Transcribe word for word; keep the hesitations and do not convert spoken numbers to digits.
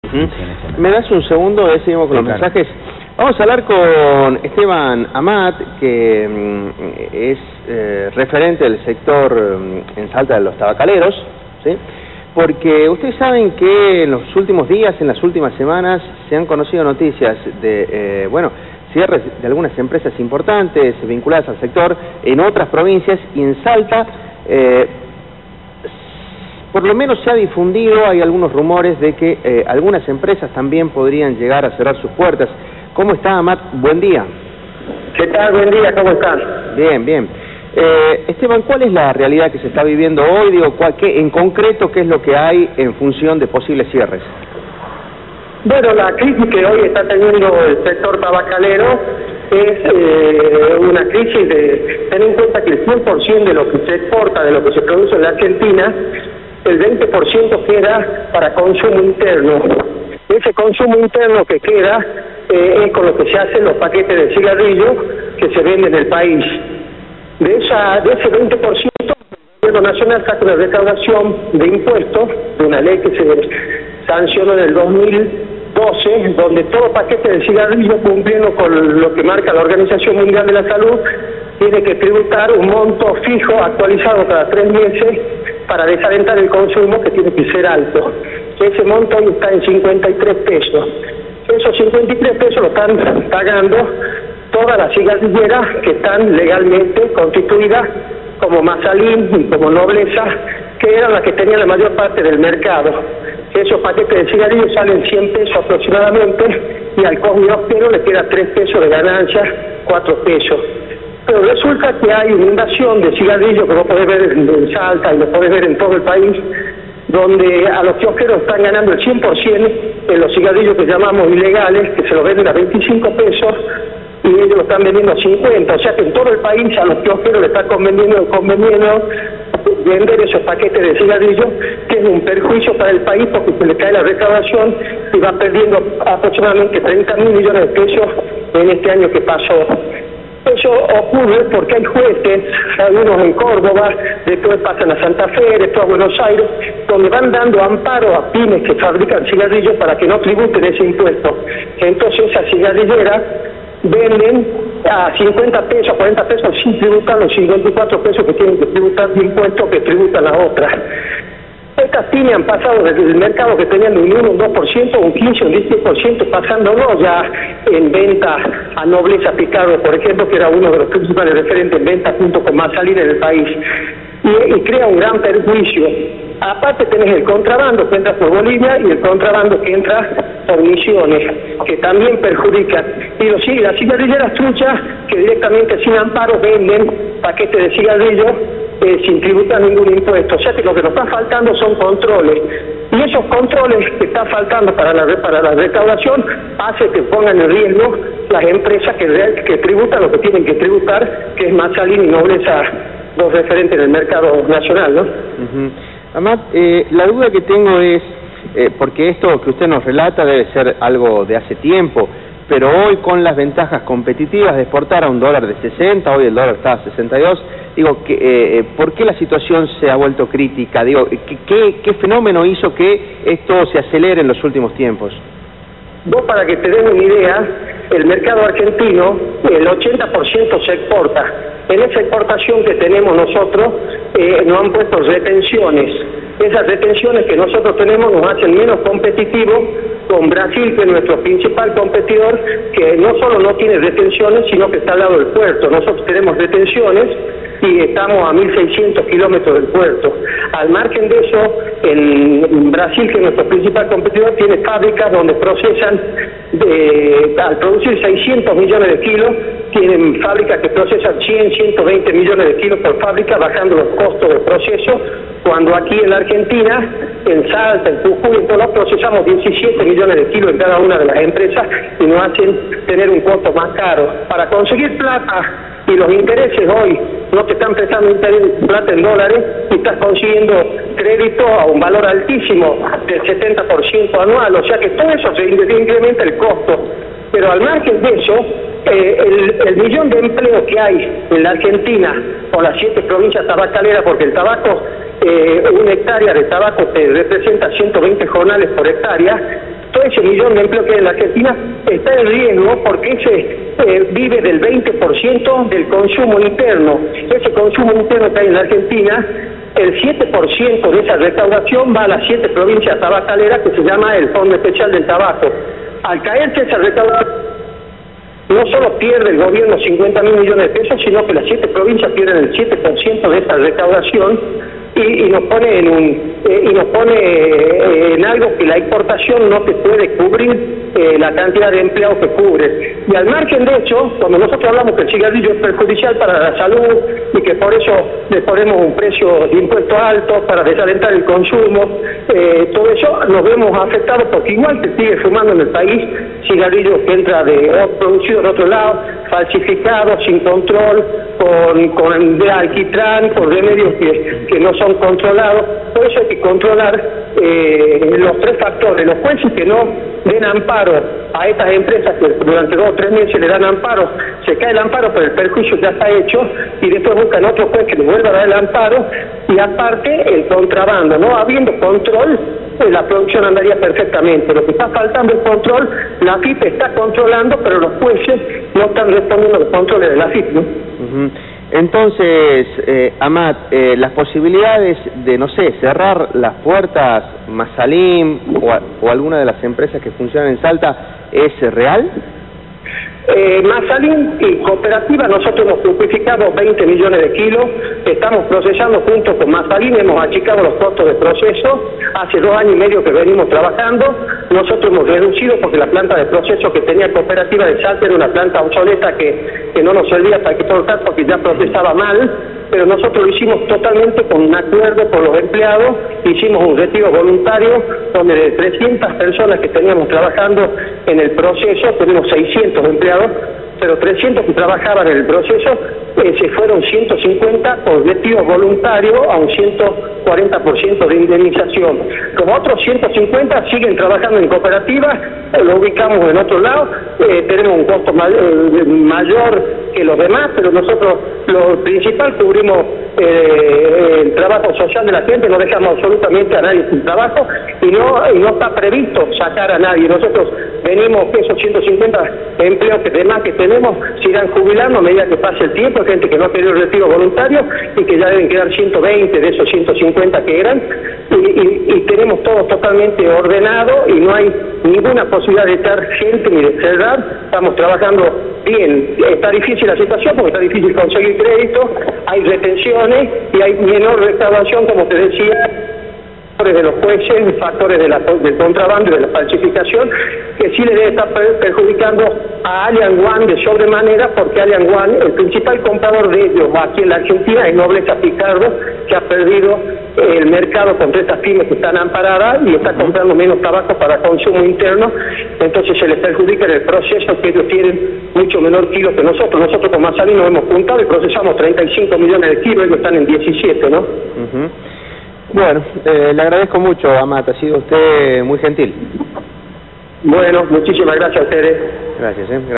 ¿Mm? ¿Me das un segundo? Eh, seguimos con sí, los claro. mensajes. Vamos a hablar con Esteban Amat, que mm, es eh, referente del sector mm, en Salta de los tabacaleros, ¿sí? Porque ustedes saben que en los últimos días, en las últimas semanas, se han conocido noticias de, eh, bueno, cierres de algunas empresas importantes vinculadas al sector en otras provincias, y en Salta, eh, por lo menos se ha difundido, hay algunos rumores de que eh, algunas empresas también podrían llegar a cerrar sus puertas. ¿Cómo está, Amat? Buen día. ¿Qué tal? Buen día, ¿cómo están? Bien, bien. Eh, Esteban, ¿cuál es la realidad que se está viviendo hoy? Digo, ¿cuál, qué, en concreto, ¿qué es lo que hay en función de posibles cierres? Bueno, la crisis que hoy está teniendo el sector tabacalero es eh, una crisis de tener en cuenta que el cien por ciento de lo que se exporta, de lo que se produce en la Argentina, el veinte por ciento queda para consumo interno. Ese consumo interno que queda eh, es con lo que se hacen los paquetes de cigarrillos que se venden en el país. De, esa, de ese veinte por ciento, el gobierno nacional saca una recaudación de impuestos, de una ley que se sancionó en el dos mil doce, donde todo paquete de cigarrillos, cumpliendo con lo que marca la Organización Mundial de la Salud, tiene que tributar un monto fijo actualizado cada tres meses para desalentar el consumo, que tiene que ser alto. Ese monto hoy está en cincuenta y tres pesos. Esos cincuenta y tres pesos lo están pagando todas las cigarrilleras que están legalmente constituidas como Mazalín y como Nobleza, que eran las que tenían la mayor parte del mercado. Esos paquetes de cigarrillos salen cien pesos aproximadamente, y al comióptero le queda tres pesos de ganancia, cuatro pesos. Pero resulta que hay una invasión de cigarrillos que vos podés ver en Salta y lo podés ver en todo el país, donde a los kiosqueros están ganando el cien por ciento en los cigarrillos que llamamos ilegales, que se los venden a veinticinco pesos, y ellos lo están vendiendo a cincuenta, o sea que en todo el país a los kiosqueros le está conveniendo, conveniendo vender esos paquetes de cigarrillos, que es un perjuicio para el país porque se le cae la recaudación y va perdiendo aproximadamente treinta mil millones de pesos en este año que pasó. Eso ocurre porque hay jueces, algunos en Córdoba, después pasan a Santa Fe, después a Buenos Aires, donde van dando amparo a pymes que fabrican cigarrillos para que no tributen ese impuesto. Entonces esas cigarrilleras venden a cincuenta pesos, a cuarenta pesos sin tributar los cincuenta y cuatro pesos que tienen que tributar de impuestos que tributan las otras. Estas pymes han pasado desde el mercado que tenían un uno, un dos por ciento, un quince, un diez por ciento, pasándonos ya en venta a Nobleza Picado, por ejemplo, que era uno de los principales referentes en venta junto con Mazalín en el país. Y, y crea un gran perjuicio. Aparte tenés el contrabando que entra por Bolivia y el contrabando que entra por Misiones, que también perjudican. Y los, las cigarrilleras truchas que directamente sin amparo venden paquetes de cigarrillos eh, sin tributar ningún impuesto. O sea que lo que nos está faltando son controles. Y esos controles que están faltando para la, para la recaudación hace que pongan en riesgo las empresas que, que tributan lo que tienen que tributar, que es Mazalín y Nobleza, los referentes del mercado nacional, ¿no? Uh-huh. Amat, eh, la duda que tengo es, eh, porque esto que usted nos relata debe ser algo de hace tiempo, pero hoy con las ventajas competitivas de exportar a un dólar de sesenta, hoy el dólar está a sesenta y dos, digo, que, eh, ¿por qué la situación se ha vuelto crítica? Digo, ¿qué, qué, qué fenómeno hizo que esto se acelere en los últimos tiempos? Vos, para que te den una idea, el mercado argentino, el ochenta por ciento se exporta. En esa exportación que tenemos nosotros, eh, nos han puesto retenciones. Esas retenciones que nosotros tenemos nos hacen menos competitivos con Brasil, que es nuestro principal competidor, que no solo no tiene retenciones, sino que está al lado del puerto. Nosotros tenemos retenciones y estamos a mil seiscientos kilómetros del puerto. Al margen de eso, en Brasil, que es nuestro principal competidor, tiene fábricas donde procesan, de, al producir seiscientos millones de kilos, tienen fábricas que procesan cien, ciento veinte millones de kilos por fábrica, bajando los costos del proceso, cuando aquí en la Argentina, en Salta, en Jujuy, en todos procesamos diecisiete millones de kilos en cada una de las empresas y nos hacen tener un costo más caro. Para conseguir plata, y los intereses hoy no te están prestando interés, plata en dólares, y estás consiguiendo crédito a un valor altísimo del setenta por ciento anual, o sea que todo eso se incrementa el costo. Pero al margen de eso, eh, el, el millón de empleos que hay en la Argentina, o las siete provincias tabacaleras, porque el tabaco, eh, una hectárea de tabaco te representa ciento veinte jornales por hectárea, todo ese millón de empleos que hay en la Argentina está en riesgo porque ese eh, vive del veinte por ciento del consumo interno. Ese consumo interno que hay en la Argentina, el siete por ciento de esa recaudación va a las siete provincias tabacaleras que se llama el Fondo Especial del Tabaco. Al caerse esa recaudación, no solo pierde el gobierno cincuenta mil millones de pesos, sino que las siete provincias pierden el siete por ciento de esa recaudación y, y nos pone en un eh, y nos pone eh, en algo que la exportación no te puede cubrir eh, la cantidad de empleados que cubre. Y al margen de hecho, cuando nosotros hablamos que el cigarrillo es perjudicial para la salud y que por eso le ponemos un precio de impuesto alto para desalentar el consumo, eh, todo eso nos vemos afectados porque igual se sigue fumando en el país cigarrillos que entra de producido en otro lado, falsificados, sin control, con, con de alquitrán, con remedios que, que no son controlados. Por eso hay que controlar eh, los tres factores. Los jueces que no den amparo a estas empresas que durante dos o tres meses le dan amparo, se cae el amparo, pero el perjuicio ya está hecho, y después buscan otro juez que le vuelva a dar el amparo, y aparte el contrabando. No habiendo control, pues la producción andaría perfectamente. Lo que está faltando es control. La A F I P está controlando, pero los jueces no están respondiendo a los controles de la A F I P, ¿no? Uh-huh. Entonces, eh, Amat, eh, las posibilidades de, no sé, cerrar las puertas Masalim o, a, o alguna de las empresas que funcionan en Salta, ¿es real? Eh, Masalim y Cooperativa, nosotros hemos fructificado veinte millones de kilos, estamos procesando junto con Masalim, hemos achicado los costos de proceso, hace dos años y medio que venimos trabajando, nosotros hemos reducido porque la planta de proceso que tenía Cooperativa de Salta era una planta obsoleta que, que no nos servía para exportar porque ya procesaba mal, pero nosotros lo hicimos totalmente con un acuerdo con los empleados, hicimos un retiro voluntario donde de trescientas personas que teníamos trabajando en el proceso, tenemos seiscientos empleados, pero trescientos que trabajaban en el proceso, eh, se fueron ciento cincuenta por retiro voluntario a un ciento cuarenta por ciento de indemnización. Los otros ciento cincuenta siguen trabajando en cooperativas, eh, lo ubicamos en otro lado, eh, tenemos un costo ma eh, mayor que los demás, pero nosotros lo principal cubrimos eh, el trabajo social de la gente, no dejamos absolutamente a nadie sin trabajo y no, y no está previsto sacar a nadie. Nosotros venimos que esos ciento cincuenta empleos que demás que tenemos sigan jubilando a medida que pase el tiempo, gente que no ha tenido retiro voluntario y que ya deben quedar ciento veinte de esos ciento cincuenta que eran, y, y, y tenemos todo totalmente ordenado y no hay ninguna posibilidad de estar gente ni de cerrar, estamos trabajando bien. Está difícil la situación porque está difícil conseguir crédito, hay retenciones y hay menor recaudación, como te decía, de los jueces, factores de la, del contrabando y de la falsificación, que sí le debe estar perjudicando a Allianz One de sobremanera, porque Allianz One, el principal comprador de ellos aquí en la Argentina, es Nobleza Picardo, que ha perdido el mercado contra estas pymes que están amparadas y está comprando menos tabaco para consumo interno, entonces se les perjudica en el proceso, que ellos tienen mucho menor kilo que nosotros. Nosotros con Masalim nos hemos juntado y procesamos treinta y cinco millones de kilos, ellos están en diecisiete, ¿no? Uh-huh. Bueno, eh, le agradezco mucho, Amat, ha sido usted muy gentil. Bueno, muchísimas gracias a ustedes. Gracias, ¿eh?